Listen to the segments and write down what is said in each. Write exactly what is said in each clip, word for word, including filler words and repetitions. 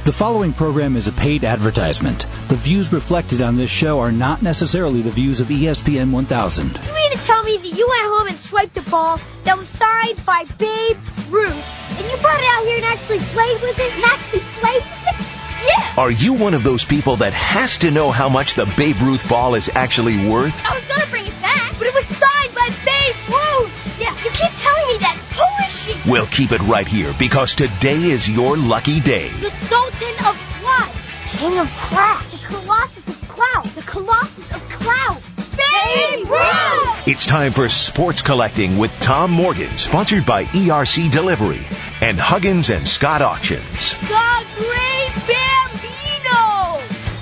The following program is a paid advertisement. The views reflected on this show are not necessarily the views of E S P N one thousand. You mean to tell me that you went home and swiped a ball that was signed by Babe Ruth, and you brought it out here and actually played with it, and actually played with it? Yeah! Are you one of those people that has to know how much the Babe Ruth ball is actually worth? I was going to bring it back, but it was signed by Babe Ruth! Yeah, you keep telling me that. Who is she? We'll keep it right here, because today is your lucky day. The Sultan of Cloud. King of Cloud. The Colossus of Cloud. The Colossus of Cloud. Babe Ruth! It's time for Sports Collecting with Tom Morgan, sponsored by E R C Delivery and Huggins and Scott Auctions. The Great Bambino!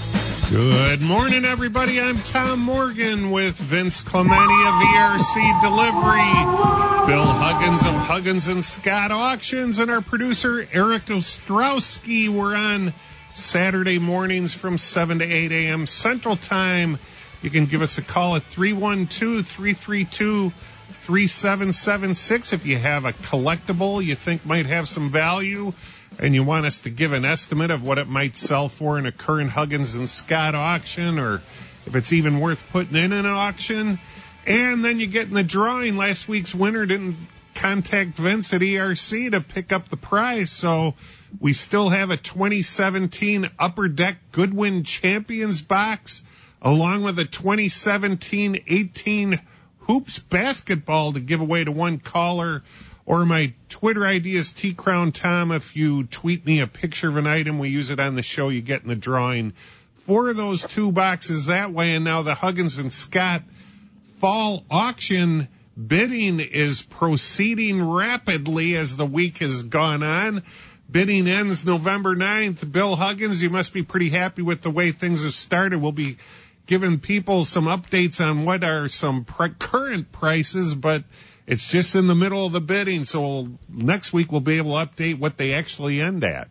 Good morning, everybody. I'm Tom Morgan with Vince Clementi of E R C Delivery, Bill Huggins of Huggins and Scott Auctions, and our producer, Eric Ostrowski. We're on Saturday mornings from seven to eight a.m. Central Time. You can give us a call at three one two, three three two, three seven seven six if you have a collectible you think might have some value and you want us to give an estimate of what it might sell for in a current Huggins and Scott auction, or if it's even worth putting in an auction. And then you get in the drawing. Last week's winner didn't contact Vince at E R C to pick up the prize, so we still have a twenty seventeen Upper Deck Goodwin Champions box, along with a twenty seventeen eighteen Hoops basketball to give away to one caller. Or my Twitter I D is T Crown Tom. If you tweet me a picture of an item, we use it on the show, you get in the drawing. Four of those two boxes that way. And now the Huggins and Scott fall auction bidding is proceeding rapidly as the week has gone on. Bidding ends November ninth. Bill Huggins, you must be pretty happy with the way things have started. We'll be giving people some updates on what are some pre- current prices, but it's just in the middle of the bidding, so we'll, next week we'll be able to update what they actually end at.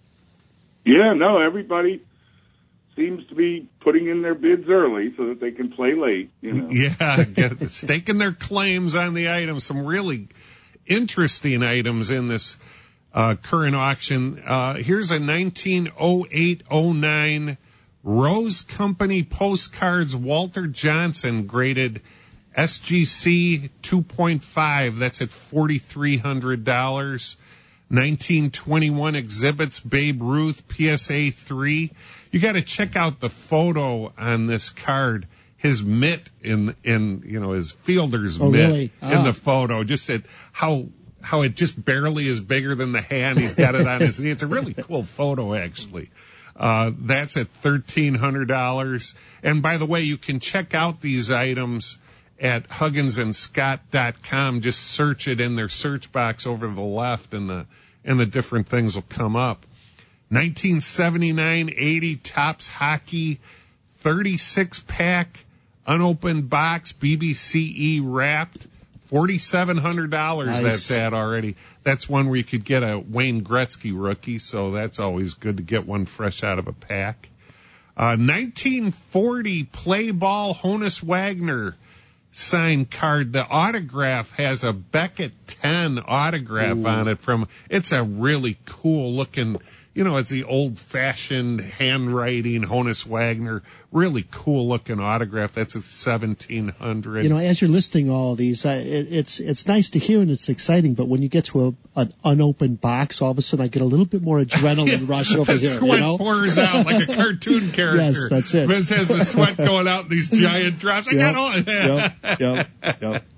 Yeah, no, everybody seems to be putting in their bids early so that they can play late, you know. Yeah, get, staking their claims on the items. Some really interesting items in this uh, current auction. Uh, here's a nineteen oh eight oh nine Rose Company Postcards Walter Johnson graded S G C two point five. That's at four thousand three hundred dollars. nineteen twenty-one Exhibits Babe Ruth P S A three. You got to check out the photo on this card. His mitt in, in, you know, his fielder's oh, mitt really? ah. in the photo. Just at how, how it just barely is bigger than the hand. He's got it on his knee. It's a really cool photo, actually. Uh, that's at thirteen hundred dollars. And by the way, you can check out these items at Huggins and Scott dot com. Just search it in their search box over to the left, and the and the different things will come up. nineteen seventy-nine eighty Topps Hockey thirty-six pack unopened box, B B C E wrapped, four thousand seven hundred dollars. Nice. That's at already. That's one where you could get a Wayne Gretzky rookie, so that's always good to get one fresh out of a pack. Uh, nineteen forty Play Ball Honus Wagner signed card. The autograph has a Beckett ten autograph Ooh. on it from, it's a really cool looking, you know, it's the old fashioned handwriting Honus Wagner, really cool looking autograph. That's at seventeen hundred. You know, as you're listing all of these, I, it, it's, it's nice to hear and it's exciting, but when you get to a, an unopened box, all of a sudden I get a little bit more adrenaline yeah, rush over the here. Sweat you know? pours out like a cartoon character. Yes, that's it. Vince has the sweat going out in these giant drops. I yep, got all yep, yep,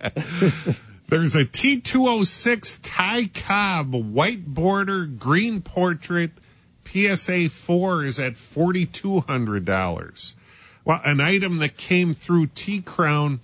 yep. There's a T two oh six Ty Cobb white border green portrait P S A four is at four thousand two hundred dollars. Well, an item that came through T-Crown,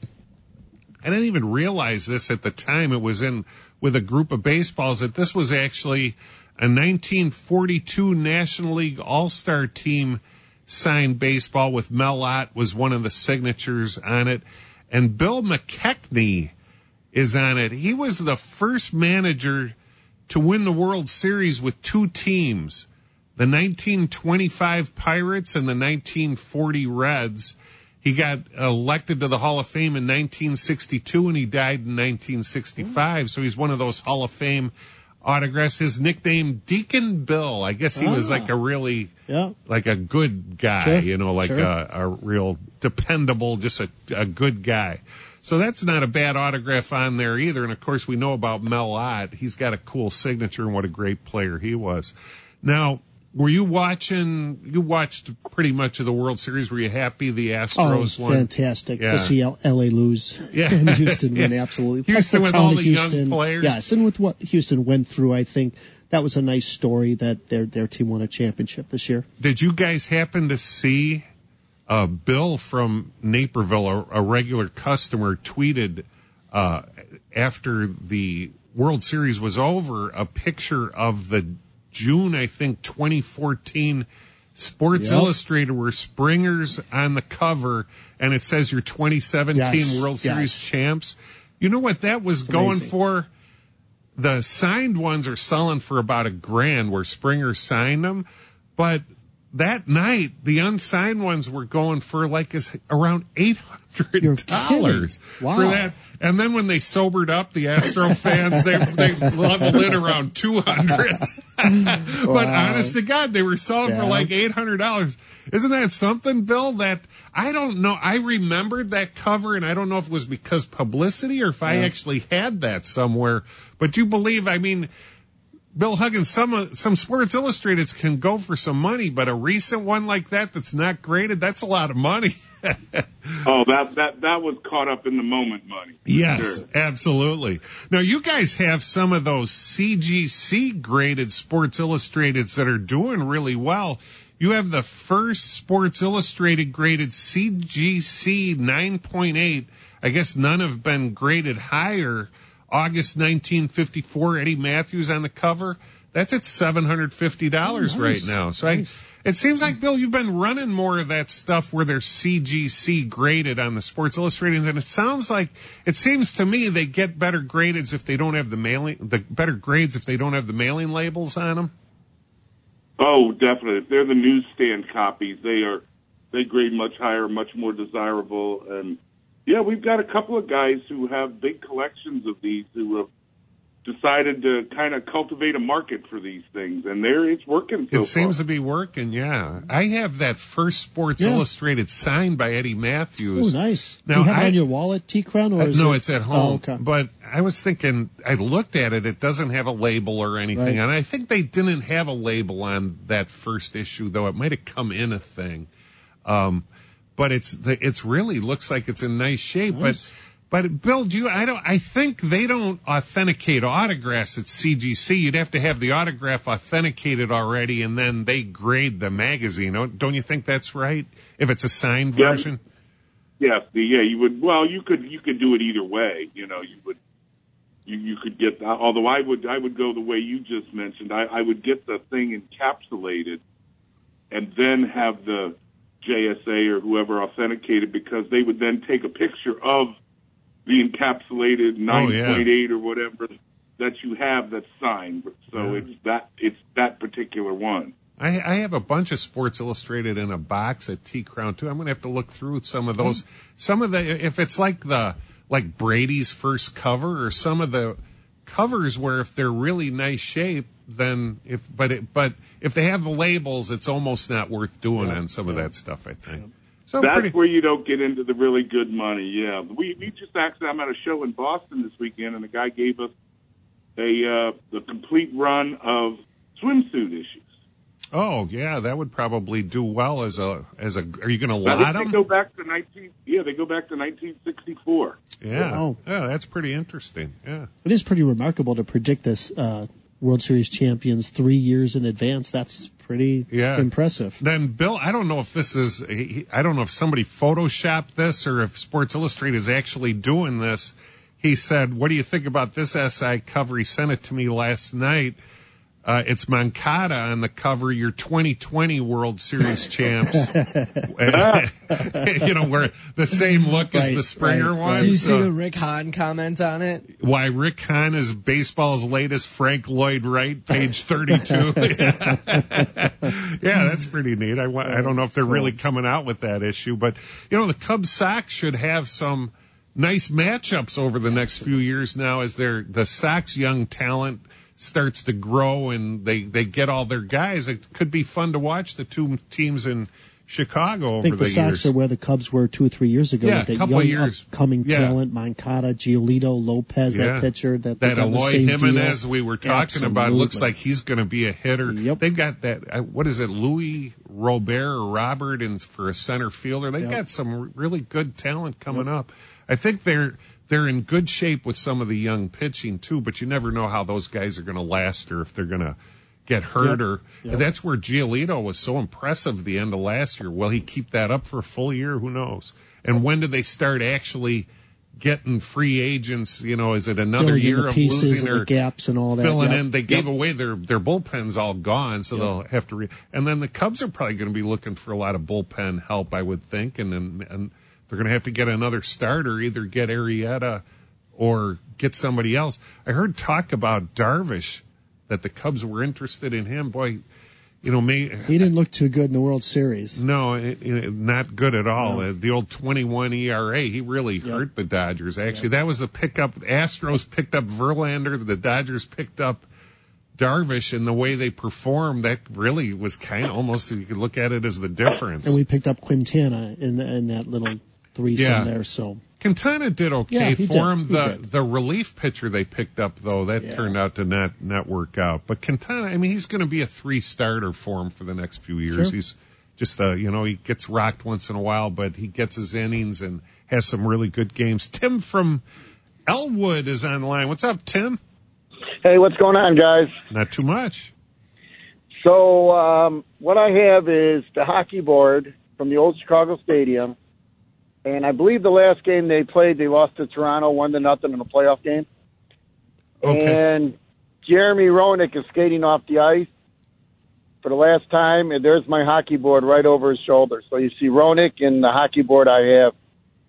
I didn't even realize this at the time. It was in with a group of baseballs that this was actually a nineteen forty-two National League All-Star team signed baseball with Mel Ott was one of the signatures on it. And Bill McKechnie is on it. He was the first manager to win the World Series with two teams, the nineteen twenty-five Pirates and the nineteen forty Reds. He got elected to the Hall of Fame in nineteen sixty-two, and he died in nineteen sixty-five. So he's one of those Hall of Fame autographs. His nickname, Deacon Bill. I guess he was Ah. like a really, Yeah. like a good guy, Sure. you know, like Sure. a, a real dependable, just a, a good guy. So that's not a bad autograph on there either. And of course, we know about Mel Ott. He's got a cool signature and what a great player he was. Now, were you watching, you watched pretty much of the World Series. Were you happy the Astros Oh, it was won? fantastic Yeah. to see L- LA lose Yeah. and Houston win, Yeah. absolutely. Houston Plus with all town the of young Houston, players. Yes, and with what Houston went through, I think that was a nice story that their their team won a championship this year. Did you guys happen to see uh, Bill from Naperville, a, a regular customer, tweeted uh, after the World Series was over a picture of the June, I think, twenty fourteen Sports Yep. Illustrated where Springer's on the cover and it says your twenty seventeen Yes, World Series yes. champs. You know what that was It's going amazing. for? The signed ones are selling for about a grand where Springer signed them, but that night the unsigned ones were going for like as around eight hundred You're dollars kidding. Wow. for that. And then when they sobered up, the Astro fans, they they leveled it around two hundred. But Wow. honest to God, they were selling for Yeah. like eight hundred dollars. Isn't that something, Bill? That I don't know. I remembered that cover, and I don't know if it was because publicity or if I Yeah. actually had that somewhere. But you believe? I mean, Bill Huggins, some uh, some Sports Illustrateds can go for some money, but a recent one like that that's not graded, that's a lot of money. Oh, that that that was caught up in the moment money. Yes, Sure. absolutely. Now, you guys have some of those C G C graded Sports Illustrateds that are doing really well. You have the first Sports Illustrated graded C G C nine point eight. I guess none have been graded higher. August nineteen fifty-four, Eddie Matthews on the cover. That's at seven hundred fifty dollars Oh, nice. right now. So Nice. I, it seems like, Bill, you've been running more of that stuff where they're C G C graded on the Sports Illustrated, and it sounds like, it seems to me they get better grades if they don't have the mailing, the better grades if they don't have the mailing labels on them. Oh, definitely. If they're the newsstand copies, they are they grade much higher, much more desirable. And yeah, we've got a couple of guys who have big collections of these who have decided to kind of cultivate a market for these things, and there it's working so It seems far. to be working, yeah. I have that first Sports Yeah. Illustrated signed by Eddie Oh, Matthews. nice. Now, Do you have I- it on your wallet, T-Crown, or Uh, is no, it? it's at home. Oh, okay. But I was thinking, I looked at it, it doesn't have a label or anything. Right. And I think they didn't have a label on that first issue, though. It might have come in a thing. Um, but it's, the, it's really looks like it's in nice shape. Nice. But, but Bill, do you, I don't, I think they don't authenticate autographs at C G C. You'd have to have the autograph authenticated already and then they grade the magazine. Don't don't you think that's right? If it's a signed Yeah. version? Yeah, the, yeah, you would. Well, you could you could do it either way. You know, you would you you could get. Although I would I would go the way you just mentioned. I, I would get the thing encapsulated, and then have the J S A or whoever authenticate it, because they would then take a picture of the encapsulated nine point eight or whatever that you have that's signed. So Yeah. it's that it's that particular one. I, I have a bunch of Sports Illustrated in a box at T Crown too. I'm going to have to look through some of those. Some of the, if it's like the, like Brady's first cover, or some of the covers where if they're really nice shape, then if, but it, but if they have the labels, it's almost not worth doing Yeah, on some of yeah. that stuff, I think. So That's pretty, where you don't get into the really good money. Yeah, we we just actually I'm at a show in Boston this weekend, and the guy gave us a uh, the complete run of swimsuit issues. oh yeah, that would probably do well as a, as a, are you going to I lot think they them? go back to nineteen. Yeah, they go back to nineteen sixty-four. Yeah. Oh. Yeah, that's pretty interesting. Yeah. It is pretty remarkable to predict this uh, World Series champions three years in advance. That's pretty Yeah. impressive. Then Bill, I don't know if this is, he- I don't know if somebody photoshopped this or if Sports Illustrated is actually doing this. He said, what do you think about this S I cover? He sent it to me last night. Uh, it's Moncada on the cover, your twenty twenty World Series champs. You know, where the same look as Right, the Springer right, one. right. Do you So- see the Rick Hahn comment on it? Why Rick Hahn is baseball's latest Frank Lloyd Wright, page thirty-two. Yeah, that's pretty neat. I, wa- I don't know if they're really coming out with that issue, but you know, the Cubs Sox should have some nice matchups over the next few years now, as they're the Sox young talent starts to grow and they, they get all their guys, it could be fun to watch the two teams in Chicago over I think the, the Sox years. are where the Cubs were two or three years ago. Yeah, with that a couple young of years. upcoming Yeah. talent, Moncada, Giolito, Lopez, Yeah. that pitcher. That, That got the Eloy same Jimenez deal. we were talking about Absolutely. looks like he's going to be a hitter. Yep. They've got that, uh, what is it, Louis Robert or Robert in, for a center fielder. They've Yep. got some really good talent coming Yep. up. I think they're they're in good shape with some of the young pitching too, but you never know how those guys are going to last or if they're going to get hurt. Yep. Or Yep. that's where Giolito was so impressive the end of last year. Will he keep that up for a full year? Who knows? And when do they start actually getting free agents? You know, is it another Filling in year the of pieces losing and or the gaps and all that. filling Yep. in? They Yep. gave away their their bullpen's all gone, so Yep. they'll have to. Re- and then the Cubs are probably going to be looking for a lot of bullpen help, I would think, and then and they're going to have to get another starter, either get Arrieta or get somebody else. I heard talk about Darvish, that the Cubs were interested in him. Boy, you know, me. He didn't look too good in the World Series. No, it, it, not good at all. No. Uh, the old twenty-one E R A, he really Yep. hurt the Dodgers. Actually, Yep. that was a pickup. Astros picked up Verlander. The Dodgers picked up Darvish, and the way they performed, that really was kind of almost, you could look at it as the difference. And we picked up Quintana in the, in that little threesome Yeah. there. So Quintana did okay Yeah, he for did. him. He The did. the relief pitcher they picked up, though, that Yeah. turned out to not not work out. But Quintana, I mean, he's going to be a three starter for him for the next few years. Sure. He's just a, you know, he gets rocked once in a while, but he gets his innings and has some really good games. Tim from Elwood is on the line. What's up, Tim? Hey, what's going on, guys? Not too much. So um, what I have is the hockey board from the old Chicago Stadium, and I believe the last game they played, they lost to Toronto one to nothing in a playoff game. Okay. And Jeremy Roenick is skating off the ice for the last time, and there's my hockey board right over his shoulder. So you see Roenick and the hockey board I have.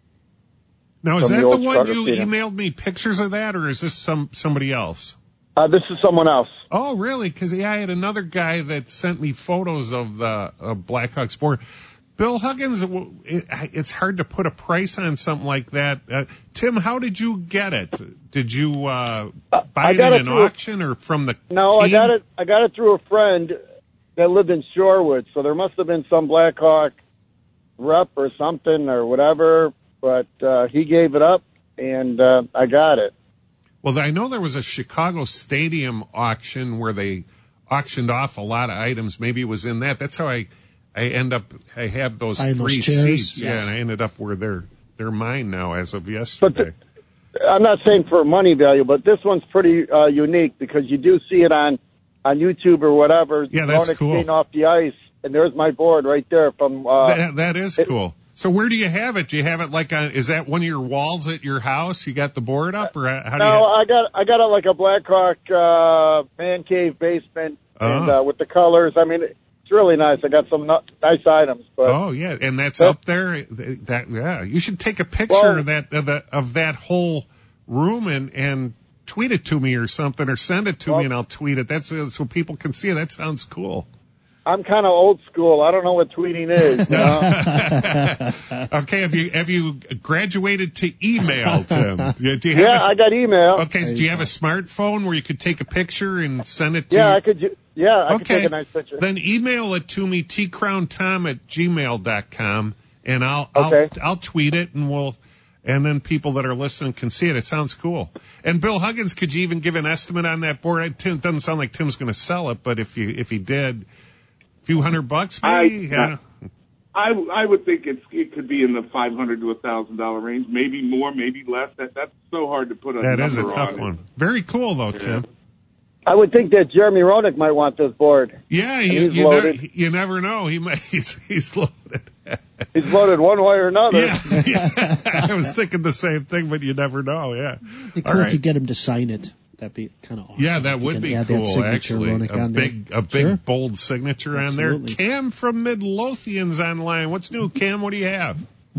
Now, is From that the the old one Chicago you Stadium. emailed me pictures of that, or is this some somebody else? Uh, this is someone else. Oh, really? Because yeah, I had another guy that sent me photos of the uh, Blackhawks board. Bill Huggins, it, it's hard to put a price on something like that. Uh, Tim, how did you get it? Did you uh, buy I it got in it an through a- auction or from the No, team? I got it. I got it through a friend that lived in Shorewood, so there must have been some Blackhawk rep or something or whatever. But uh, he gave it up, and uh, I got it. Well, I know there was a Chicago Stadium auction where they auctioned off a lot of items. Maybe it was in that. That's how I, I end up. I have those Buying three those chairs? seats. Yes. Yeah, and I ended up where they're they're mine now as of But yesterday. the, I'm not saying for money value, but this one's pretty uh, unique because you do see it on on YouTube or whatever. Yeah, that's Roenick cool. skating off the ice, and there's my board right there from. Uh, that, that is it- cool. So where do you have it? Do you have it like on, is that one of your walls at your house? You got the board up, or how do No, you? I got I got it like a Blackhawk uh, man cave basement, and Uh-huh. uh, with the colors. I mean, it's really nice. I got some no- nice items, but Oh yeah, and that's That- up there. That yeah, you should take a picture Well- of that of, the, of that whole room and and tweet it to me or something, or send it to Well- me and I'll tweet it. That's uh, so people can see it. That sounds cool. I'm kind of old school. I don't know what tweeting is. You know? Okay, have you have you graduated to email, Tim? Do you have Yeah, a, I got email. okay, so do you have a smartphone where you could take a picture and send it to? Yeah, I could. ju- Yeah, I could Okay. take a nice picture. Then email it to me, t crown tom at gmail dot com, and I'll, I'll, Okay. I'll tweet it and we'll, and then people that are listening can see it. It sounds cool. And Bill Huggins, could you even give an estimate on that board? It Tim, doesn't sound like Tim's going to sell it, but if you, if he did, a few hundred bucks maybe? I- yeah. I, I would think it's, it could be in the five hundred to a thousand dollar range, maybe more, maybe less. That that's so hard to put a That number is a tough on one. It. Very cool though, Tim. I would think that Jeremy Roenick might want this board. Yeah, you, he's you, never, loaded. you never know. He might, he's, he's loaded. He's voted one way or another. Yeah, yeah. I was thinking the same thing, but you never know. Yeah. It'd be All cool right. if you get him to sign it. That'd be kind of awesome. Yeah, that If you would can be add that cool, signature, actually. Roenick, A on there. big, a big, Sure. bold signature on Absolutely. there. Cam from Midlothian's online. What's new, Cam? What do you have?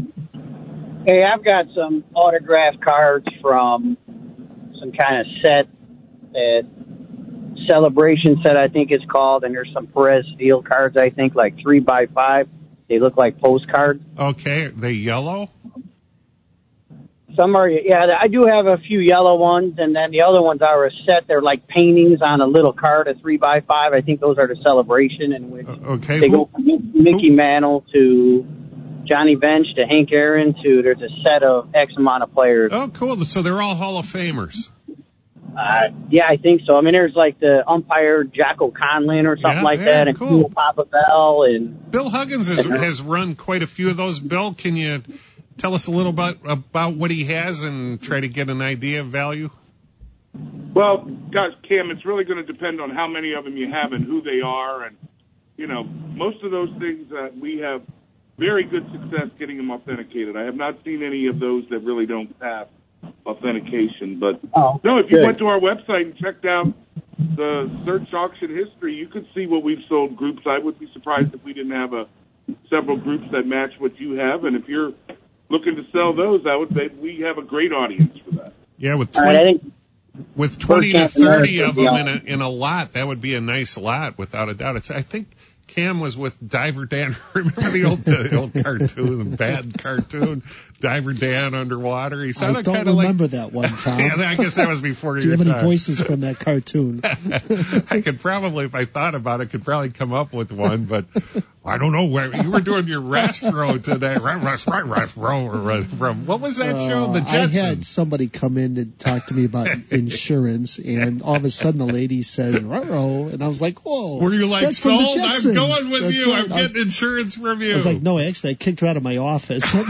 Hey, I've got some autograph cards from some kind of set, uh, celebration set, I think it's called, and there's some Perez Steel cards, I think, like three by five. They look like postcards. Okay, they yellow? Some are, yeah, I do have a few yellow ones, and then the other ones are a set. They're like paintings on a little card, a three by five. I think those are the Celebration, in which Uh, okay. they Who, go from Mickey who- Mantle to Johnny Bench to Hank Aaron to, there's a set of X amount of players. Oh, cool. So they're all Hall of Famers. Uh, yeah, I think so. I mean, there's like the umpire Jocko Conlin or something Yeah, like yeah, that, and cool. Cool Papa Bell, and Bill Huggins has, has run quite a few of those. Bill, can you tell us a little about, about what he has and try to get an idea of value? Well, gosh, Cam, it's really going to depend on how many of them you have and who they are. And, you know, most of those things, uh, we have very good success getting them authenticated. I have not seen any of those that really don't pass authentication. But, oh, no, if you good. went to our website and checked out the search auction history, you could see what we've sold groups. I would be surprised if we didn't have a, several groups that match what you have. And if you're looking to sell those, I would say we have a great audience for that. Yeah, with All right, I twenty, think with twenty to First Camp thirty America, of them yeah. in a, in a lot, that would be a nice lot, without a doubt. It's, I think Cam was with Diver Dan. Remember the old, the old cartoon, the bad cartoon? Diver Dan underwater. He I sounded don't kind of like. remember that one, Tom. Yeah, I guess that was before Do you your have any time. voices from that cartoon? I could probably, if I thought about it, could probably come up with one, but I don't know where you were doing your Rastro today. Rastro, from what was that show? The Uh, I Jetsons. had somebody come in and talk to me about insurance, and all of a sudden the lady said, "Ruh-roh," and I was like, "Whoa!" Were you like, that's from the sold? I'm Jetsons." going with That's you. right. I'm I was- getting insurance from you. I was like, no, actually, I kicked her out of my office. Well,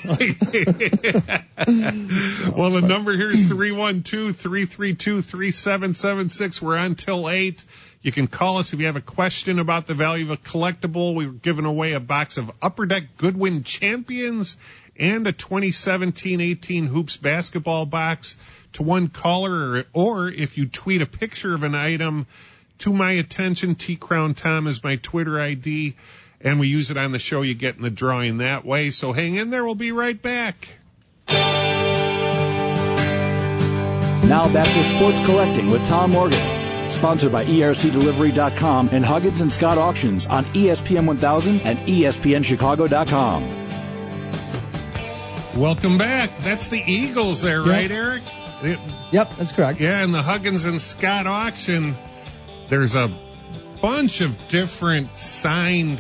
the number here is three one two, three three two, three seven seven six. We're on till eight. You can call us if you have a question about the value of a collectible. We were giving away a box of Upper Deck Goodwin Champions and a twenty seventeen eighteen Hoops basketball box to one caller, or, or if you tweet a picture of an item to my attention, T Crown Tom is my Twitter I D, and we use it on the show. You get in the drawing that way. So hang in there. We'll be right back. Now back to Sports Collecting with Tom Morgan. Sponsored by E R C Delivery dot com and Huggins and Scott Auctions on E S P N one thousand and E S P N Chicago dot com. Welcome back. That's the Eagles there, Yep. right, Eric? It- Yep, that's correct. yeah, in the Huggins and Scott auction, there's a bunch of different signed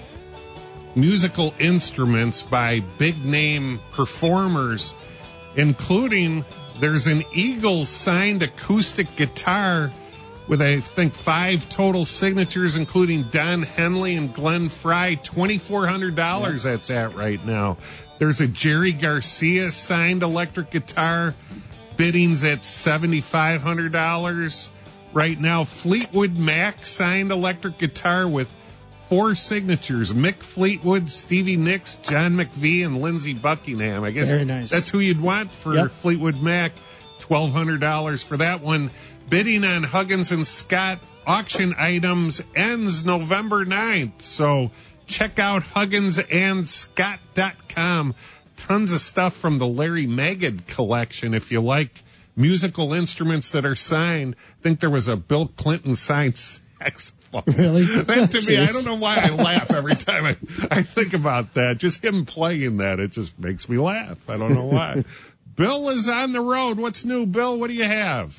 musical instruments by big-name performers, including there's an Eagles signed acoustic guitar with, I think, five total signatures, including Don Henley and Glenn Fry. twenty-four hundred dollars that's at right now. There's a Jerry Garcia signed electric guitar. Biddings at seventy-five hundred dollars right now. Fleetwood Mac signed electric guitar with four signatures. Mick Fleetwood, Stevie Nicks, John McVie, and Lindsey Buckingham. I guess Very nice. that's who you'd want for Yep. Fleetwood Mac. twelve hundred dollars for that one. Bidding on Huggins and Scott auction items ends November ninth. So check out Huggins and Scott dot com. Tons of stuff from the Larry Magid collection if you like musical instruments that are signed. I think there was a Bill Clinton signed saxophone. Really? That to me, I Jeez. don't know why I laugh every time I, I think about that. Just him playing that, it just makes me laugh. I don't know why. Bill is on the road. What's new, Bill? What do you have?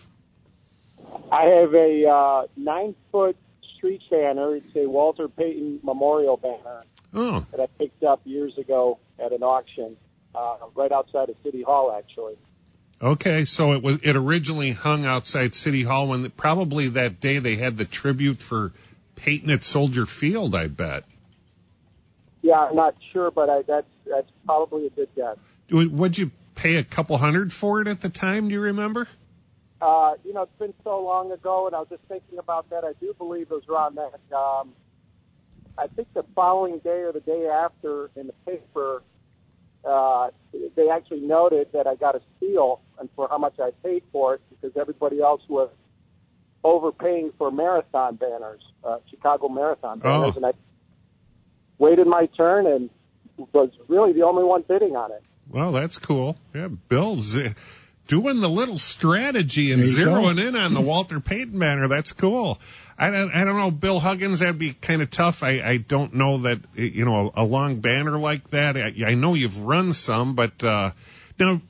I have a uh, nine-foot street banner. It's a Walter Payton Memorial banner Oh, that I picked up years ago at an auction uh, right outside of City Hall, actually. okay. So it was, it originally hung outside City Hall when probably that day they had the tribute for Payton at Soldier Field, I bet. Yeah, I'm not sure, but I, that's that's probably a good guess. Would you pay a couple hundred for it at the time? Do you remember? Uh, you know, it's been so long ago, and I was just thinking about that. I do believe it was around that. Um, I think the following day or the day after in the paper, uh, they actually noted that I got a steal and for how much I paid for it because everybody else was overpaying for marathon banners, uh, Chicago marathon banners, Oh. and I waited my turn and was really the only one bidding on it. Well, that's cool. Yeah, Bill's uh, doing the little strategy and There you zeroing go. in on the Walter Payton banner. That's cool. I don't, I don't know, Bill Huggins, that'd be kind of tough. I, I don't know that, you know, a, a long banner like that. I, I know you've run some, but, uh, now,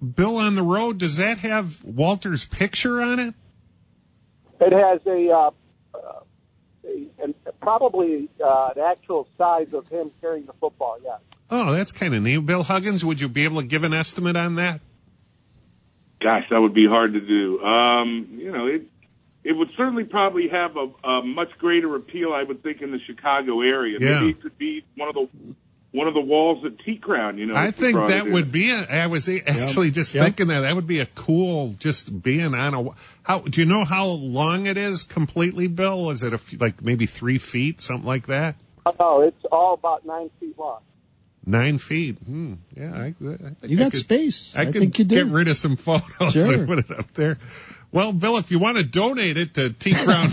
Bill, on the road, does that have Walter's picture on it? It has a, uh, uh, a, an probably uh, an actual size of him carrying the football. Yeah. Oh, that's kind of neat. Bill Huggins, would you be able to give an estimate on that? Gosh, that would be hard to do. Um, you know, it it would certainly probably have a, a much greater appeal, I would think, in the Chicago area. Yeah. Maybe it could be one of the one of the walls at T-Crown, you know. I think that would be a, I was actually Yep. just Yep. thinking that. That would be a cool, just being on a, how, do you know how long it is completely, Bill? Is it a, few- like maybe three feet, something like that? Oh, it's all about nine feet long. Nine feet. Hmm. Yeah. I, I think You I got could, space. I, I could think you do. get rid of some photos Sure. and put it up there. Well, Bill, if you want to donate it to T-Crown.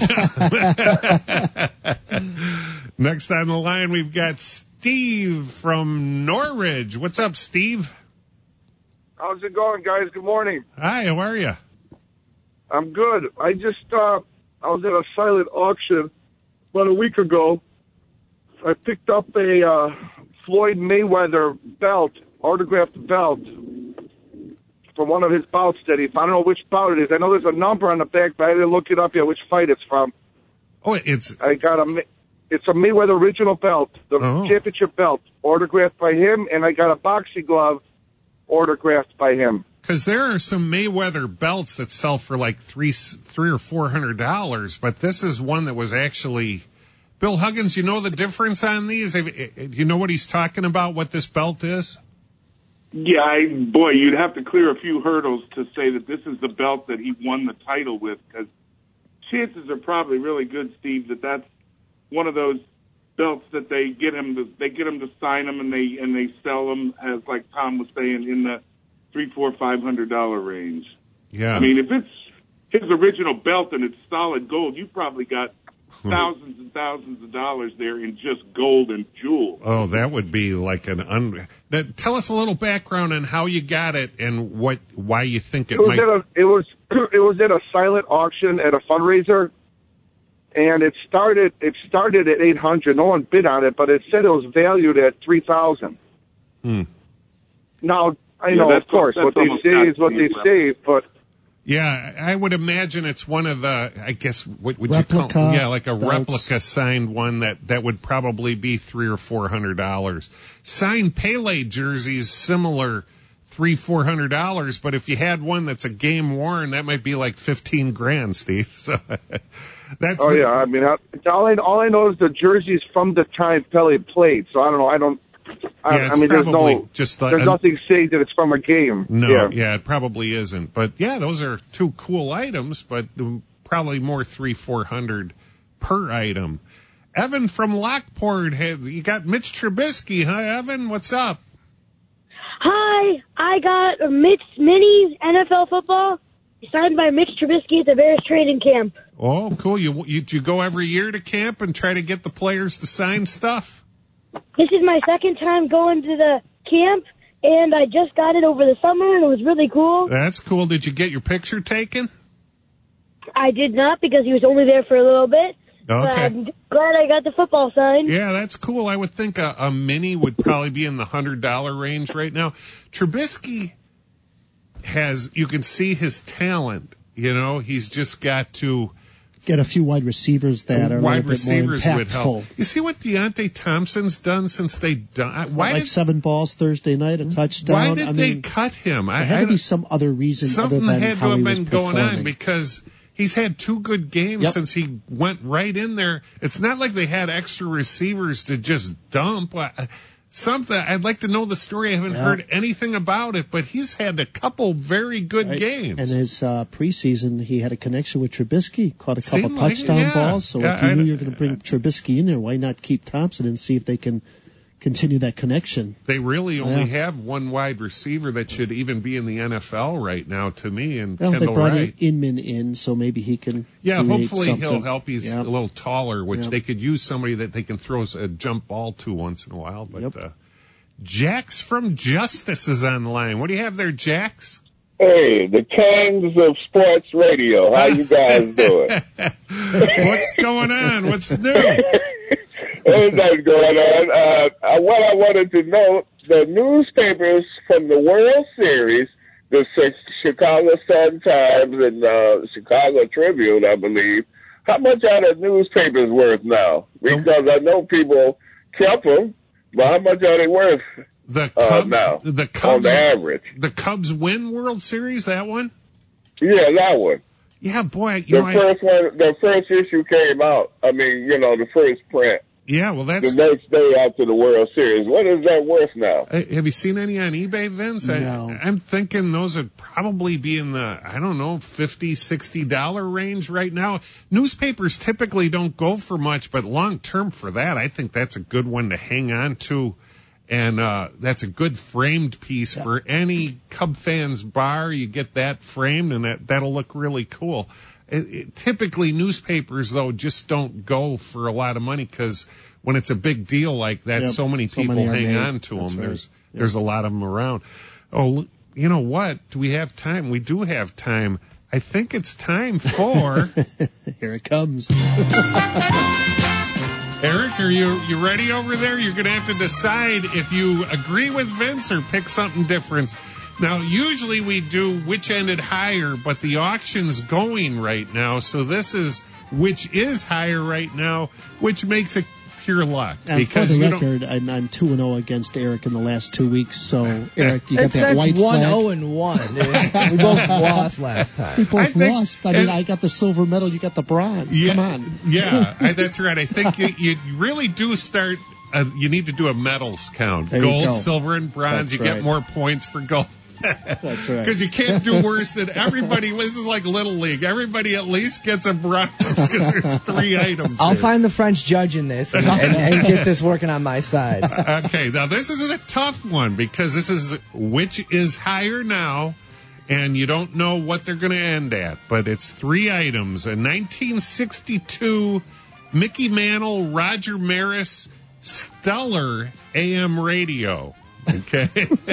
Next on the line, we've got Steve from Norridge. What's up, Steve? How's it going, guys? Good morning. Hi, how are you? I'm good. I just, uh, I was at a silent auction about a week ago. I picked up a, uh, Floyd Mayweather belt, autographed belt, from one of his bouts that he, I don't know which bout it is. I know there's a number on the back, but I didn't look it up yet, which fight it's from. Oh, it's, I got a, it's a Mayweather original belt, the Oh. championship belt, autographed by him, and I got a boxing glove autographed by him. because there are some Mayweather belts that sell for like three, three or four hundred dollars, but this is one that was actually, Bill Huggins, you know the difference on these? Do you know what he's talking about, what this belt is? Yeah, I, boy, you'd have to clear a few hurdles to say that this is the belt that he won the title with, because chances are probably really good, Steve, that that's one of those belts that they get him to they get him to sign them and they and they sell them as, like Tom was saying, in the three, four, five hundred dollar range. Yeah. I mean, if it's his original belt and it's solid gold, you probably got thousands and thousands of dollars there in just gold and jewels. Oh, that would be like an un. That, tell us a little background on how you got it and what why you think it, It was might. at a it was it was at a silent auction at a fundraiser, and it started it started at eight hundred. No one bid on it, but it said it was valued at three thousand. Hmm. Now I Yeah, know, that's- of course, that's what they almost say got is what to they be say, but Yeah, I would imagine it's one of the, I guess, what would you Replica call? Yeah, like a belts. replica signed one that, that would probably be three or four hundred dollars. Signed Pele jerseys, similar, three, four hundred dollars. But if you had one that's a game worn, that might be like fifteen grand, Steve. So that's. oh the- yeah, I mean, I, all I all I know is the jerseys from the time Pele played. So I don't know. I don't. I, Yeah, I it's mean, there's probably no just the- there's nothing saying that it's from a game. No, Yeah. yeah, it probably isn't. But yeah, those are two cool items, but probably more three, four hundred per item. Evan from Lockport, had, you got Mitch Trubisky, huh, Evan? What's up? Hi, I got a Mitch Mini N F L football signed by Mitch Trubisky at the Bears training camp. Oh, cool. You, you you go every year to camp and try to get the players to sign stuff? This is my second time going to the camp, and I just got it over the summer, and it was really cool. That's cool. Did you get your picture taken? I did not because he was only there for a little bit. But Okay. I'm glad I got the football signed. Yeah, that's cool. I would think a, a mini would probably be in the one hundred dollars range right now. Trubisky has, you can see his talent. You know, he's just got to Get a few wide receivers that are a wide little bit more receivers would help. impactful. You see what Deontay Thompson's done since they done? Why like did seven balls Thursday night, a touchdown. why did I they mean, cut him? I, there had I to be don't- some other reason something other than had to how have he was been going performing. on because he's had two good games Yep. since he went right in there. It's not like they had extra receivers to just dump. I- Something I'd like to know the story. I haven't Yeah. heard anything about it, but he's had a couple very good Right. games. And his uh, preseason, he had a connection with Trubisky, caught a couple Seemed like it, touchdown yeah. balls. So Yeah, if you I- knew you were going to bring Trubisky in there, why not keep Thompson and see if they can continue that connection? They really only Yeah. have one wide receiver that should even be in the N F L right now, to me, and Well, Kendall they brought Wright. Inman in, so maybe he can. Yeah, create hopefully something. he'll help. He's Yep. a little taller, which Yep. they could use somebody that they can throw a jump ball to once in a while. But Yep. uh, Jax from Justice is on the line. What do you have there, Jax? Hey, the Kings of Sports Radio. How you guys doing? What's going on? What's new? There's nothing going on. Uh, uh, what I wanted to know, the newspapers from the World Series the Chicago Sun-Times and uh, Chicago Tribune, I believe. How much are the newspapers worth now? Because I know people kept them, but how much are they worth the uh, Cub, now the Cubs, on the average? The Cubs win World Series, that one? Yeah, that one. Yeah, boy. You the know, first I, one, the first issue came out. I mean, you know, the first print. Yeah, well, that's... The next day after the World Series. What is that worth now? Uh, have you seen any on eBay, Vince? No. I, I'm thinking those would probably be in the, I don't know, fifty dollars, sixty dollars range right now. Newspapers typically don't go for much, but long term for that, I think that's a good one to hang on to. And uh that's a good framed piece yeah. for any Cub fans bar. You get that framed, and that, that'll look really cool. It, it, typically, newspapers, though, just don't go for a lot of money because when it's a big deal like that, yep. so many so people many hang made. on to That's them. right. There's yep. there's a lot of them around. Oh, you know what? Do we have time? We do have time. I think it's time for... Here it comes. Eric, are you you ready over there? You're going to have to decide if you agree with Vince or pick something different. Now, usually we do which ended higher, but the auction's going right now, so this is which is higher right now, which makes it pure luck. And because for the you record, I'm, I'm two and oh against Eric in the last two weeks, so Eric, you got it's, that white one flag. oh and one. We both lost last time. We both I think, lost. I mean, I got the silver medal, you got the bronze. Yeah, Come on. Yeah, I, that's right. I think you, you really do start, uh, you need to do a medals count. There you go. Gold, silver, and bronze. That's you right. get more points for gold. That's right. Because you can't do worse than everybody. This is like Little League. Everybody at least gets a bronze because there's three items. I'll here. find the French judge in this and, and, and get this working on my side. Okay, now this is a tough one because this is which is higher now, and you don't know what they're going to end at. But it's three items. A nineteen sixty-two Mickey Mantle, Roger Maris, Stellar A M radio. Okay.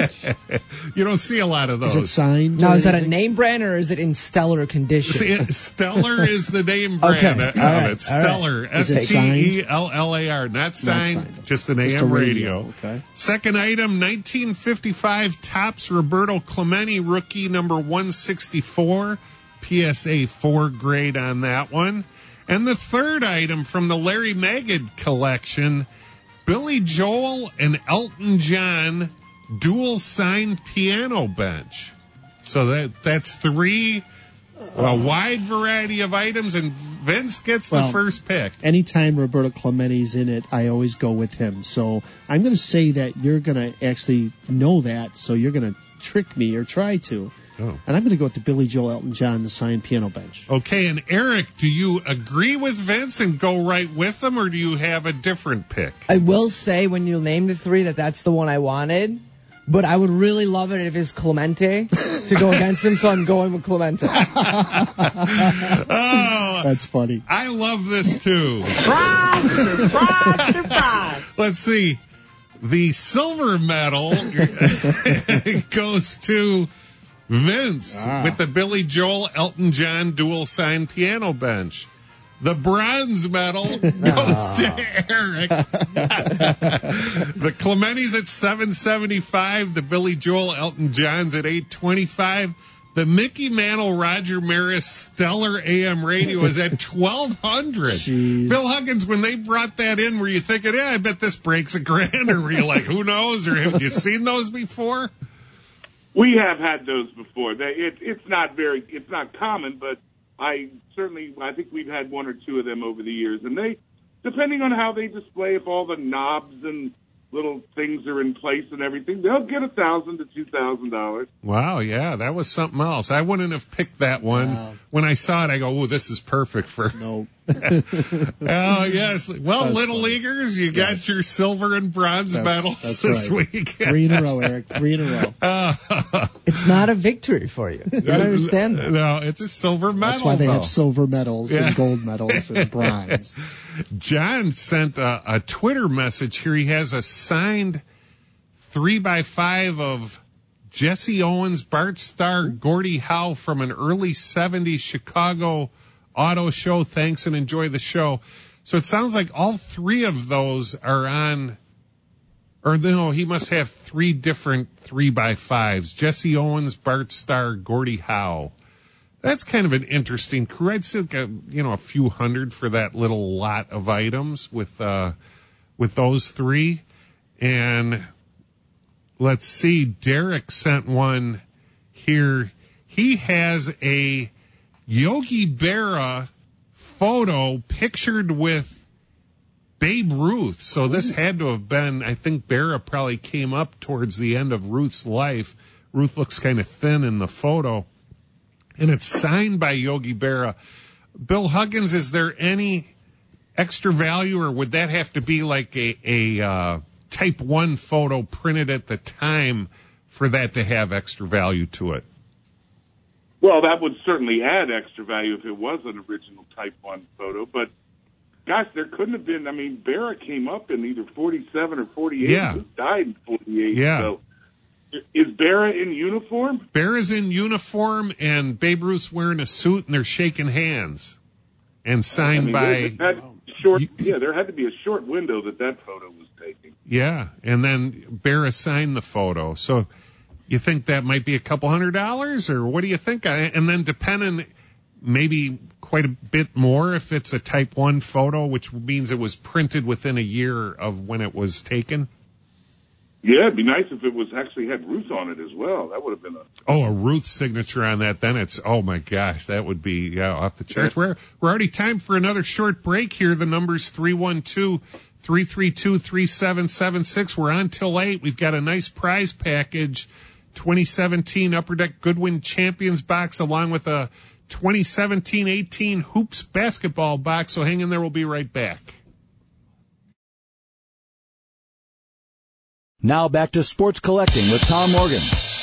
You don't see a lot of those. Is it signed? Now, is that a name brand or is it in stellar condition? See, Stellar is the name brand okay. of right. it. Stellar. Right. S T E L L A R. Not signed, Not signed. just an Just A M a radio. radio. Okay. Second item, nineteen fifty-five Topps Roberto Clemente, rookie number one sixty-four. P S A four grade on that one. And the third item from the Larry Magid collection, Billy Joel and Elton John dual signed piano bench. So that that's three, a wide variety of items, and Vince gets Well, the first pick. Anytime Roberto Clemente's in it, I always go with him. So I'm going to say that you're going to actually know that, so you're going to trick me or try to. Oh. And I'm going to go with the Billy Joel Elton John, the signed piano bench. Okay, and Eric, do you agree with Vince and go right with him, or do you have a different pick? I will say when you name the three that that's the one I wanted, but I would really love it if it's Clemente to go against him, so I'm going with Clemente. Oh, that's funny. I love this too. Surprise, surprise, surprise. Let's see. The silver medal goes to Vince ah. with the Billy Joel Elton John dual signed piano bench. The bronze medal goes ah. to Eric. The Clementes at seven seventy-five. The Billy Joel Elton John's at eight twenty-five. The Mickey Mantle Roger Maris Stellar A M radio is at twelve hundred. Jeez. Bill Huggins, when they brought that in, were you thinking, yeah, I bet this breaks a grand? Or were you like, who knows? Or have you seen those before? We have had those before. They, it, it's not very, it's not common, but I certainly, I think we've had one or two of them over the years. And they, depending on how they display, if all the knobs and little things are in place and everything, they'll get a thousand to two thousand dollars. Wow, yeah, that was something else. I wouldn't have picked that one. Wow. When I saw it, I go, "Oh, this is perfect for." No. Oh yes. Well, That's little funny. leaguers, you Yes. got your silver and bronze That's, medals that's this right. week. Three in a row, Eric. Three in a row. Uh, It's not a victory for you. You gotta understand that. No, it's a silver medal. That's why they though. have silver medals Yeah. and gold medals and bronze. John sent a, a Twitter message here. He has a signed three by five of Jesse Owens, Bart Starr, Gordie Howe from an early seventies Chicago auto show. Thanks and enjoy the show. So it sounds like all three of those are on Or no, he must have three different three by fives. Jesse Owens, Bart Starr, Gordie Howe. That's kind of an interesting crew. I'd say, you know, a few hundred for that little lot of items with, uh, with those three. And let's see, Derek sent one here. He has a Yogi Berra photo pictured with Babe Ruth. So this had to have been, I think Berra probably came up towards the end of Ruth's life. Ruth looks kind of thin in the photo. And it's signed by Yogi Berra. Bill Huggins, is there any extra value, or would that have to be like a, a uh, type one photo printed at the time for that to have extra value to it? Well, that would certainly add extra value if it was an original type one photo, but gosh, there couldn't have been. I mean, Berra came up in either forty-seven or forty-eight. Yeah. He died in forty-eight. Yeah. So is Berra in uniform? Berra's in uniform, and Babe Ruth's wearing a suit, and they're shaking hands. And signed I mean, by... there, had short, yeah, there had to be a short window that that photo was taken. Yeah, and then Berra signed the photo. So you think that might be a couple hundred dollars, or what do you think? And then depending... maybe quite a bit more if it's a type one photo, which means it was printed within a year of when it was taken. Yeah, it'd be nice if it was actually had Ruth on it as well. That would have been a... Oh, a Ruth signature on that. Then it's, oh my gosh, that would be yeah, off the charts. We're, we're already time for another short break here. The number's three one two, three three two, three seven seven six. We're on till eight. We've got a nice prize package, twenty seventeen Upper Deck Goodwin Champions box, along with a twenty seventeen eighteen Hoops basketball box. So hang in there. We'll be right back. Now back to Sports Collecting with Tom Morgan.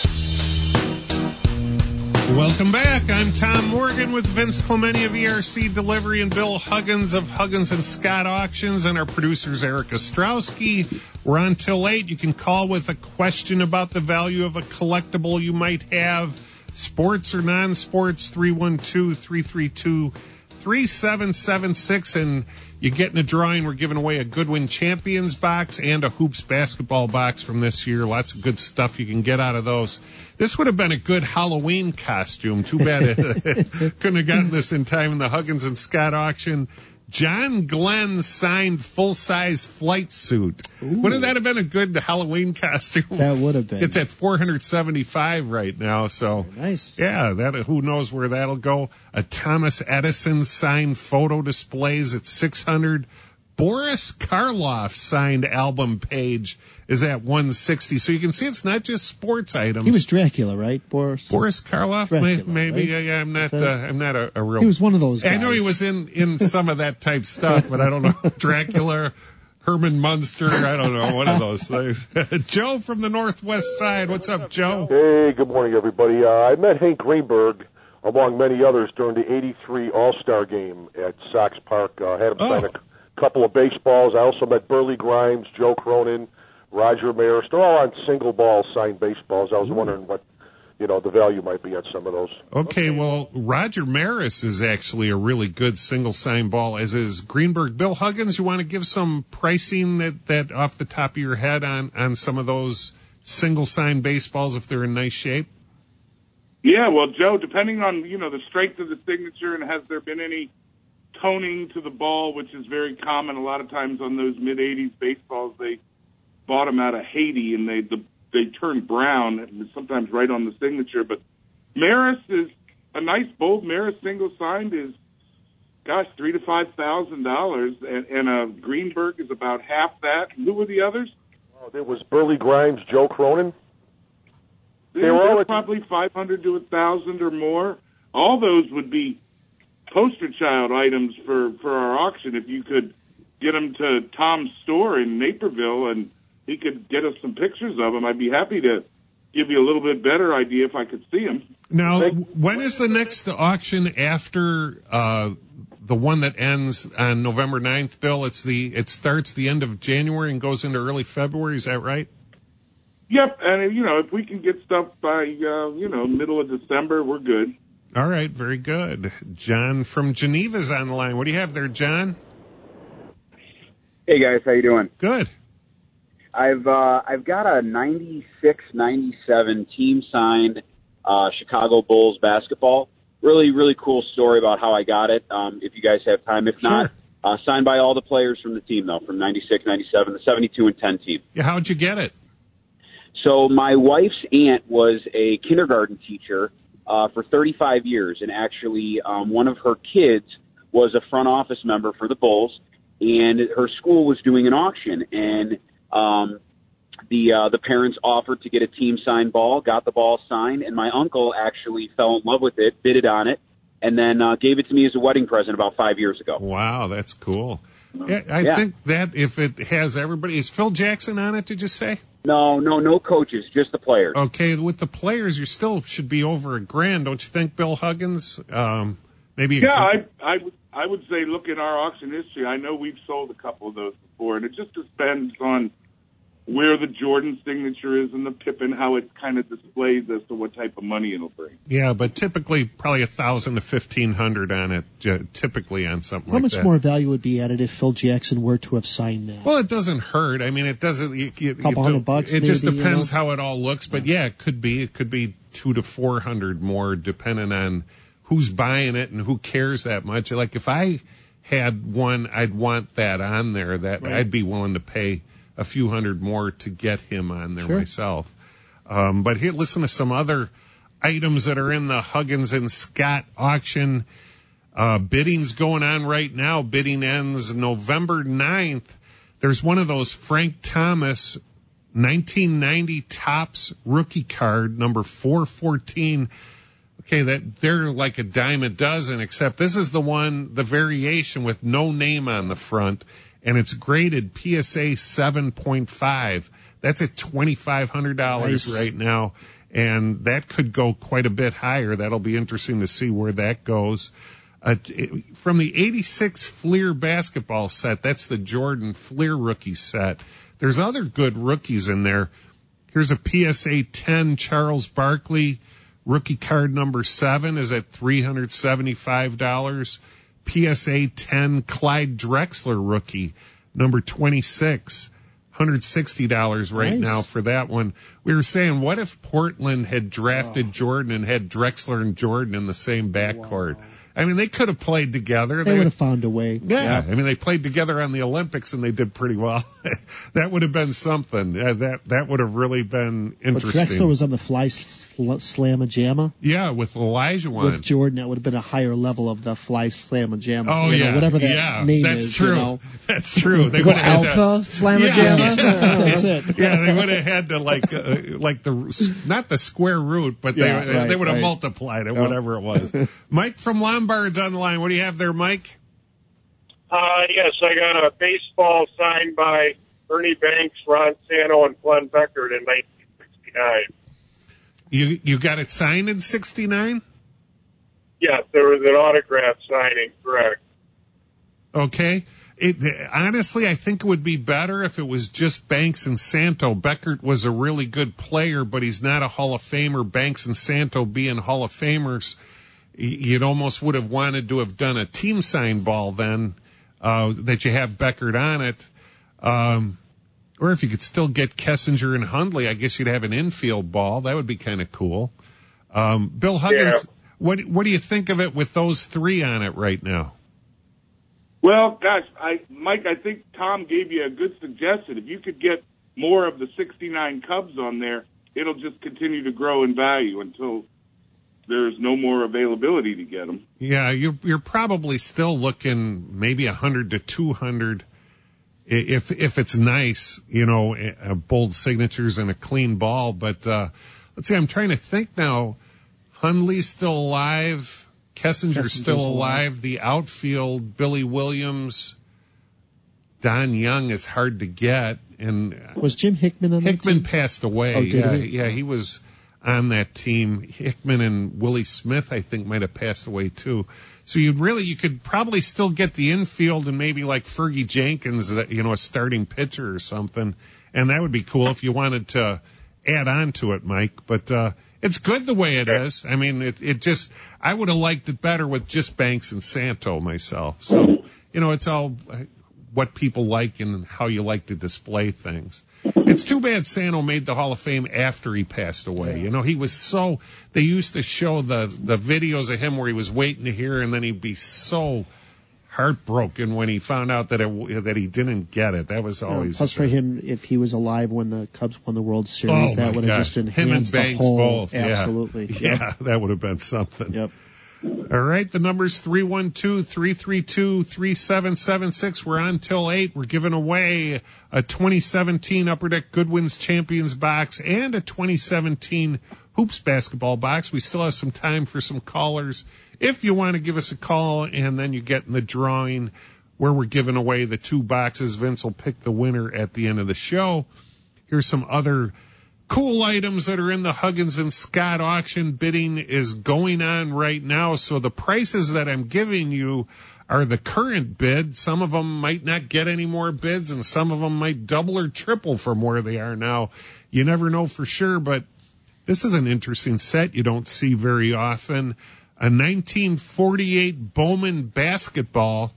Welcome back. I'm Tom Morgan with Vince Clementi of E R C Delivery and Bill Huggins of Huggins and Scott Auctions, and our producers Eric Ostrowski. We're on till eight. You can call with a question about the value of a collectible you might have, sports or non-sports, three one two, three three two, three seven seven six, and you get in a drawing. We're giving away a Goodwin Champions box and a Hoops basketball box from this year. Lots of good stuff you can get out of those. This would have been a good Halloween costume. Too bad it couldn't have gotten this in time in the Huggins and Scott auction. John Glenn signed full-size flight suit. Ooh. Wouldn't that have been a good Halloween costume? That would have been. It's at four hundred seventy-five right now, so Very nice. Yeah, that who knows where that'll go. A Thomas Edison signed photo displays at six hundred. Boris Karloff signed album page is at one sixty. So you can see it's not just sports items. He was Dracula, right, Boris? Boris Karloff, Dracula, maybe. right? Yeah, I'm not. Uh, I'm not a, a real. He was one of those guys. I know he was in in some of that type stuff, but I don't know. Dracula, Herman Munster. I don't know. One of those things. Joe from the Northwest Side. What's up, Joe? Hey, good morning, everybody. Uh, I met Hank Greenberg, among many others, during the eighty-three All-Star game at Sox Park. Uh, had him Oh. sign a couple of baseballs. I also met Burley Grimes, Joe Cronin, Roger Maris. They're all on single ball signed baseballs. I was wondering what, you know, the value might be on some of those. Okay, well, Roger Maris is actually a really good single sign ball, as is Greenberg. Bill Huggins, you want to give some pricing that, that off the top of your head on, on some of those single sign baseballs if they're in nice shape? Yeah, well, Joe, depending on, you know, the strength of the signature and has there been any toning to the ball, which is very common a lot of times on those mid-eighties baseballs, they bought them out of Haiti and they the, they turn brown, sometimes right on the signature. But Maris is a nice, bold Maris single signed is, gosh, three to five thousand dollars, and, and a Greenberg is about half that. Who were the others? Oh, there was Burley Grimes, Joe Cronin. They They were were all at- probably five hundred to a thousand or more. All those would be poster child items for, for our auction if you could get them to Tom's store in Naperville and he could get us some pictures of them. I'd be happy to give you a little bit better idea if I could see them. Now, when is the next auction after uh, the one that ends on November ninth, Bill? It's the it starts the end of January and goes into early February. Is that right? Yep, and you know if we can get stuff by uh, you know middle of December, we're good. All right, very good. John from Geneva's on the line. What do you have there, John? Hey guys, how you doing? Good. I've uh, I've got a ninety-six ninety-seven team signed uh, Chicago Bulls basketball. Really, really cool story about how I got it. Um, if you guys have time, if Sure. not, uh, signed by all the players from the team though, from ninety-six ninety-seven, the seventy-two and ten team. Yeah, how'd you get it? So my wife's aunt was a kindergarten teacher uh, for thirty-five years, and actually um, one of her kids was a front office member for the Bulls, and her school was doing an auction, and um, the uh, the parents offered to get a team signed ball, got the ball signed, and my uncle actually fell in love with it, bidded on it, and then uh, gave it to me as a wedding present about five years ago. Wow, that's cool. Yeah, I Yeah. think that if it has everybody, is Phil Jackson on it, did you say? No, no, no coaches, just the players. Okay, with the players, you still should be over a grand, don't you think, Bill Huggins? Um, maybe. Yeah, I, I would I would say look at our auction history. I know we've sold a couple of those before, and it just depends on where the Jordan signature is and the Pippen, how it kind of displays as to what type of money it'll bring. Yeah, but typically probably a thousand to fifteen hundred on it. uh, Typically on something How like much that. more value would be added if Phil Jackson were to have signed that? Well, it doesn't hurt. I mean, it doesn't. You, you, Couple you hundred don't- bucks, It just maybe, you depends know? how it all looks. But yeah, it could be. It could be two to four hundred more, depending on who's buying it and who cares that much. Like if I had one, I'd want that on there. That Right. I'd be willing to pay a few hundred more to get him on there Sure. myself. Um, but here, listen to some other items that are in the Huggins and Scott auction. Uh, bidding's going on right now. Bidding ends November ninth. There's one of those Frank Thomas nineteen ninety Topps rookie card, number four fourteen. Okay, that they're like a dime a dozen, except this is the one, the variation with no name on the front, and it's graded P S A seven point five. That's at twenty-five hundred dollars Nice. right now, and that could go quite a bit higher. That'll be interesting to see where that goes. Uh, it- from the eighty-six Fleer basketball set, that's the Jordan Fleer rookie set. There's other good rookies in there. Here's a P S A ten Charles Barkley rookie card number seven is at three hundred seventy-five dollars. P S A ten Clyde Drexler rookie number twenty-six, one hundred sixty dollars right Nice. now for that one. We were saying, what if Portland had drafted Jordan and had Drexler and Jordan in the same backcourt? I mean, they could have played together. They would have found a way. Yeah, I mean, they played together on the Olympics and they did pretty well. That would have been something. Yeah, that that would have really been But interesting. Drexler was on the Fly sl- Slamma Jamma yeah, with Elijah one. with Jordan. That would have been a higher level of the Fly Slamma Jamma. Oh you know, yeah, whatever that yeah, name that's is. true. You know. That's true. They Go would have had to- Alpha Slamma Yeah. Jamma. That's it. Yeah, they would have had to like uh, like the not the square root, but they Yeah, right, they would have right. multiplied it, Yeah. whatever it was. Mike from Lombard's on the line. What do you have there, Mike? Uh, yes, I got a baseball signed by Ernie Banks, Ron Santo, and Glenn Beckert in nineteen sixty-nine. You you got it signed in sixty-nine? Yes, there was an autograph signing, correct. Okay. It, honestly, I think it would be better if it was just Banks and Santo. Beckert was a really good player, but he's not a Hall of Famer. Banks and Santo being Hall of Famers, y- you'd almost would have wanted to have done a team sign ball then, uh, that you have Beckert on it. Um, or if you could still get Kessinger and Hundley, I guess you'd have an infield ball. That would be kind of cool. Um, Bill Huggins, Yeah. what, what do you think of it with those three on it right now? Well, gosh, I, Mike, I think Tom gave you a good suggestion. If you could get more of the sixty-nine Cubs on there, it'll just continue to grow in value until there's no more availability to get them. Yeah, you're, you're probably still looking maybe one hundred to two hundred if if it's nice, you know, uh, bold signatures and a clean ball. But uh, let's see, I'm trying to think now. Hundley's still alive. Kessinger's Kessinger's still alive. alive. The outfield, Billy Williams, Don Young is hard to get. And Was Jim Hickman on that Hickman team? passed away. Oh, did yeah, he? yeah, he was on that team. Hickman and Willie Smith, I think, might have passed away too. So you'd really, you could probably still get the infield and maybe like Fergie Jenkins, uh, you know, a starting pitcher or something. And that would be cool if you wanted to add on to it, Mike. But, uh, it's good the way it is. I mean, it, it just, I would have liked it better with just Banks and Santo myself. So, you know, it's all, what people like and how you like to display things. It's too bad Sano made the Hall of Fame after he passed away. You know, he was so, they used to show the, the videos of him where he was waiting to hear, and then he'd be so heartbroken when he found out that it, that he didn't get it. That was always. Um, plus, for him, if he was alive when the Cubs won the World Series, oh that would have just enhanced him and Banks the whole. Both. Absolutely. Yeah, Yep. yeah, that would have been something. Yep. All right, the number's three one two, three three two, three seven seven six. We're on till eight. We're giving away a twenty seventeen Upper Deck Goodwin's Champions box and a twenty seventeen Hoops basketball box. We still have some time for some callers. If you want to give us a call, and then you get in the drawing where we're giving away the two boxes, Vince will pick the winner at the end of the show. Here's some other cool items that are in the Huggins and Scott auction. Bidding is going on right now, so the prices that I'm giving you are the current bid. Some of them might not get any more bids, and some of them might double or triple from where they are now. You never know for sure, but this is an interesting set you don't see very often. A nineteen forty-eight Bowman basketball,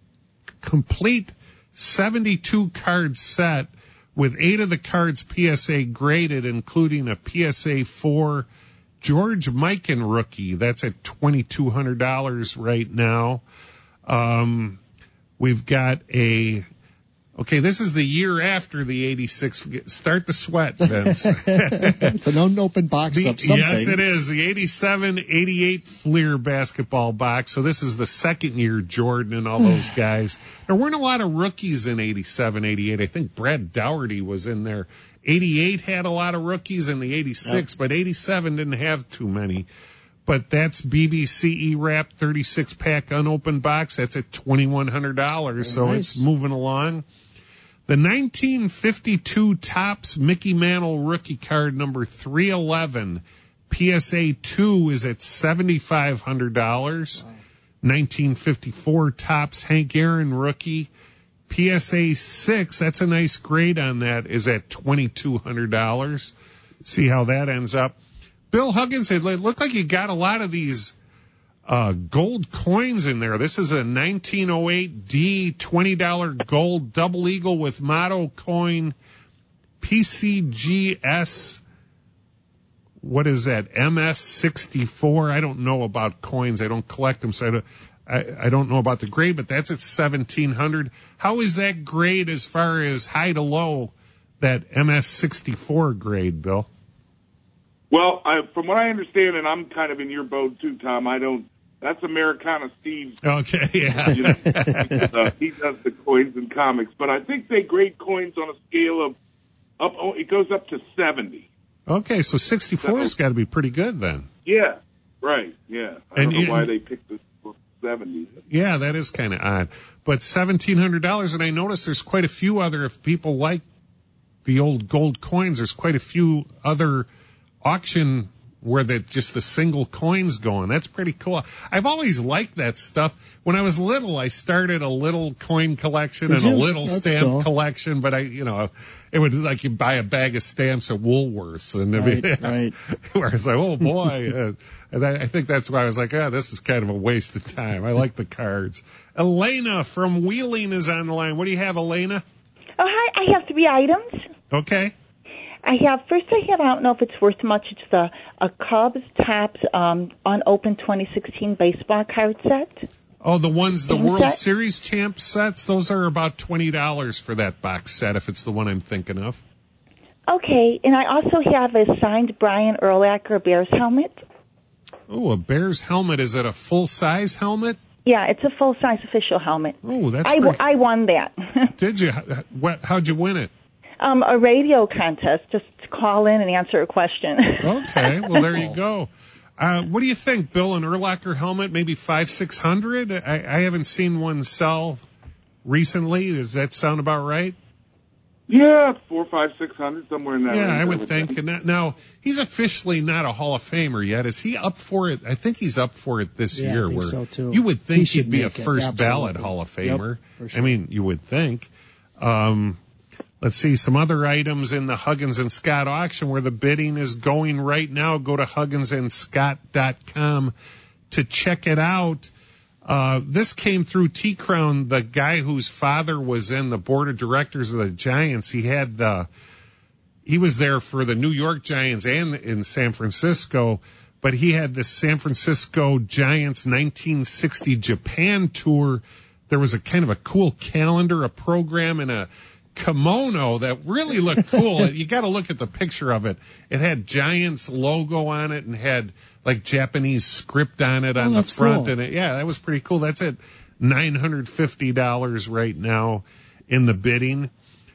complete seventy-two card set with eight of the cards P S A graded, including a P S A four George Mikan rookie. That's at twenty-two hundred dollars right now. Um, we've got a, okay, this is the year after the eighty-six. Start the sweat, Vince. It's an unopened box The, of something. yes, it is. The eighty-seven eighty-eight Fleer basketball box. So this is the second year Jordan and all those guys. There weren't a lot of rookies in eighty-seven eighty-eight. I think Brad Dougherty was in there. eighty-eight had a lot of rookies in the eighty-six, yep. But eighty-seven didn't have too many. But that's B B C E-Wrap thirty-six pack unopened box. That's at twenty-one hundred dollars. So nice. It's moving along. The nineteen fifty-two Topps Mickey Mantle rookie card number three eleven, P S A two is at seventy-five hundred dollars. Wow. nineteen fifty-four Topps Hank Aaron rookie, P S A six, that's a nice grade on that, is at twenty-two hundred dollars. See how that ends up. Bill Huggins, it looked like you got a lot of these Uh, gold coins in there. This is a nineteen oh eight D twenty dollar gold double eagle with motto coin, P C G S. What is that? M S sixty-four. I don't know about coins. I don't collect them, so I don't, I, I don't know about the grade, but that's at seventeen hundred. How is that grade as far as high to low, that M S sixty-four grade, Bill? Well, I, from what I understand, and I'm kind of in your boat too, Tom, I don't, that's Americana Steve. Okay, yeah. You know, uh, he does the coins and comics, but I think they grade coins on a scale of up. Oh, it goes up to seventy. Okay, so sixty-four has got to be pretty good then. Yeah, right. Yeah, I and, don't know and, why they picked the seventy. Yeah, that is kind of odd. But seventeen hundred dollars, and I noticed there's quite a few other. If people like the old gold coins, there's quite a few other auction where the just the single coins going. That's pretty cool. I've always liked that stuff. When I was little, I started a little coin collection Did and you? a little That's stamp cool. collection, but I, you know, it would like you buy a bag of stamps at Woolworths, and Right, it'd be, right. where I was like, oh boy, uh, and I, I think that's why I was like, ah, oh, this is kind of a waste of time. I like the cards. Elena from Wheeling is on the line. What do you have, Elena? Oh, hi. I have three items. Okay. I have, first I have, I don't know if it's worth much, it's the a Cubs Topps um, unopened twenty sixteen baseball card set. Oh, the ones, the Game World set? Series champ sets, those are about twenty dollars for that box set, if it's the one I'm thinking of. Okay, and I also have a signed Brian Urlacher Bears helmet. Oh, a Bears helmet. Is it a full-size helmet? Yeah, it's a full-size official helmet. Oh, that's I, pretty... I won that. Did you? What, how'd you win it? Um, a radio contest, just to call in and answer a question. Okay, well, there you go. Uh, what do you think, Bill? An Urlacher helmet, maybe five, six hundred? I, I haven't seen one sell recently. Does that sound about right? Yeah, four, five, six hundred, somewhere in that yeah, range. I would think. And that, now, he's officially not a Hall of Famer yet. Is he up for it? I think he's up for it this Yeah, I year. think where so, too. You would think He he'd should be a make it, first absolutely. ballot Hall of Famer. Yep, for sure. I mean, you would think. Um, let's see, some other items in the Huggins and Scott auction where the bidding is going right now. Go to huggins and scott dot com to check it out. Uh, this came through T-Crown, the guy whose father was in the board of directors of the Giants. He had the, he was there for the New York Giants and in San Francisco, but he had the San Francisco Giants nineteen sixty Japan tour. There was a kind of a cool calendar, a program, and a kimono that really looked cool. You got to look at the picture of it. It had Giants logo on it and had like Japanese script on it Oh, on the that's front. cool. And it, yeah, that was pretty cool. That's at nine hundred fifty dollars right now in the bidding.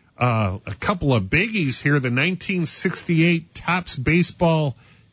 Uh, a couple of biggies here. The nineteen sixty-eight Topps Baseball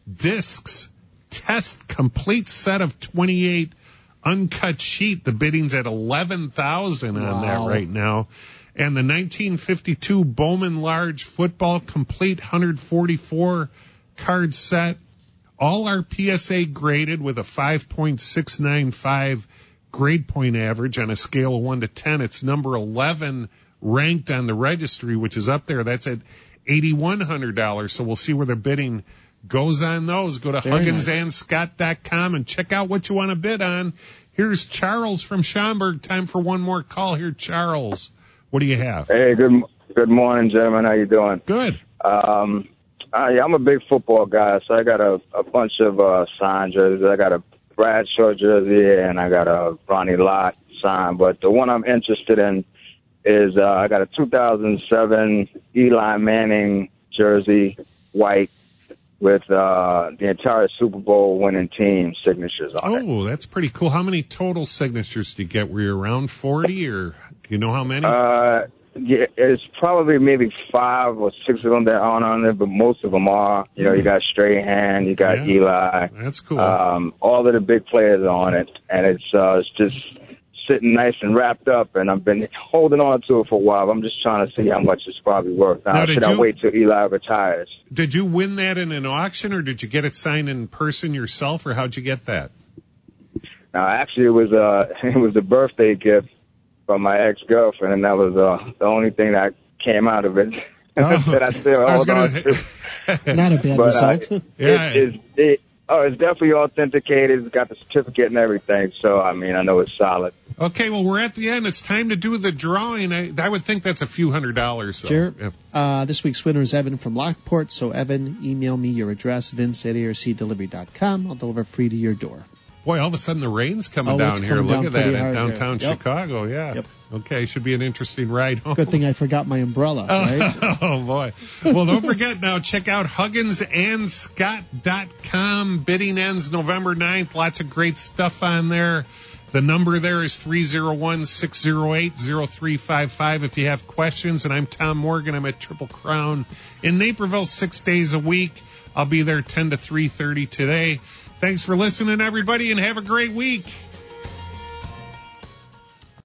Discs Test Complete Set of twenty-eight uncut sheet. The bidding's at eleven thousand on Wow. that right now. And the nineteen fifty-two Bowman Large Football Complete one hundred forty-four card set. All are P S A graded with a five point six nine five grade point average on a scale of one to ten. It's number eleven ranked on the registry, which is up there. That's at eight thousand one hundred dollars. So we'll see where the bidding goes on those. Go to Very Huggins nice. and Scott dot com and check out what you want to bid on. Here's Charles from Schaumburg. Time for one more call here, Charles. What do you have? Hey, good good morning, gentlemen. How you doing? Good. Um, I, I'm a big football guy, so I got a, a bunch of uh, signed jerseys. I got a Bradshaw jersey and I got a Ronnie Lott signed. But the one I'm interested in is uh, I got a two thousand seven Eli Manning jersey, white, with uh, the entire Super Bowl winning team signatures on it. Oh, that's pretty cool. How many total signatures did you get? Were you around forty, or do you know how many? Uh, yeah, it's probably maybe five or six of them that aren't on it, but most of them are. You know, you got Strahan, you got Yeah. Eli. That's cool. Um, all of the big players are on it, and it's uh, it's just sitting nice and wrapped up, and I've been holding on to it for a while. I'm just trying to see how much it's probably worth. Now, Now, did should I you- wait till Eli retires? Did you win that in an auction, or did you get it signed in person yourself, or how'd you get that? Now, actually, it was uh, it was a birthday gift from my ex-girlfriend, and that was uh, the only thing that came out of it. Oh, that I still I was hold on gonna- to. Not a bad But, uh, result. it, Yeah. it's, it, oh, it's definitely authenticated. It's got the certificate and everything. So, I mean, I know it's solid. Okay, well, we're at the end. It's time to do the drawing. I, I would think that's a few hundred dollars. So. Sure. Yeah. Uh, this week's winner is Evan from Lockport. So, Evan, email me your address, vince at A R C delivery dot com. I'll deliver free to your door. Boy, all of a sudden the rain's coming Oh, down it's here. coming Look down at that pretty in hard here. downtown Yep. Chicago. Yeah. Yep. Okay, should be an interesting ride home. Good thing I forgot my umbrella, right? Oh, boy. Well, don't forget now, check out Huggins and Scott dot com. Bidding ends November ninth. Lots of great stuff on there. The number there is three oh one, six oh eight, oh three five five if you have questions. And I'm Tom Morgan. I'm at Triple Crown in Naperville six days a week. I'll be there ten to three thirty today. Thanks for listening, everybody, and have a great week.